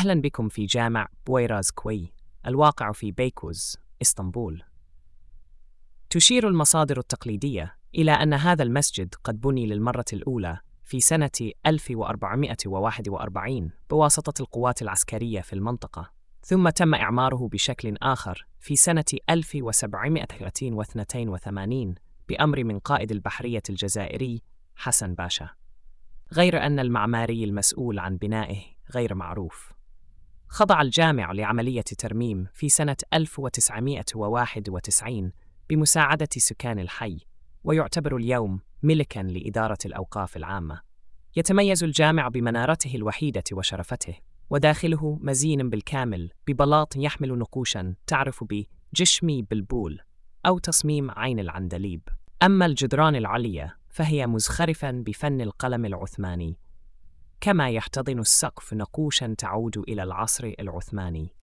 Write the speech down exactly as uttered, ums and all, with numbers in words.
أهلا بكم في جامع بويرازكوي الواقع في بيكوز، إسطنبول. تشير المصادر التقليدية إلى أن هذا المسجد قد بني للمرة الأولى في سنة ألف وأربعمائة وواحد وأربعين بواسطة القوات العسكرية في المنطقة، ثم تم إعماره بشكل آخر في سنة ألف وسبعمائة واثنين وثمانين بأمر من قائد البحرية الجزائري حسن باشا، غير أن المعماري المسؤول عن بنائه غير معروف. خضع الجامع لعملية ترميم في سنة ألف وتسعمائة وواحد وتسعين بمساعدة سكان الحي، ويعتبر اليوم ملكاً لإدارة الأوقاف العامة. يتميز الجامع بمنارته الوحيدة وشرفته، وداخله مزين بالكامل ببلاط يحمل نقوشاً تعرف بجشمي بلبول أو تصميم عين العندليب. أما الجدران العليا فهي مزخرفاً بفن القلم العثماني، كما يحتضن السقف نقوشاً تعود إلى العصر العثماني.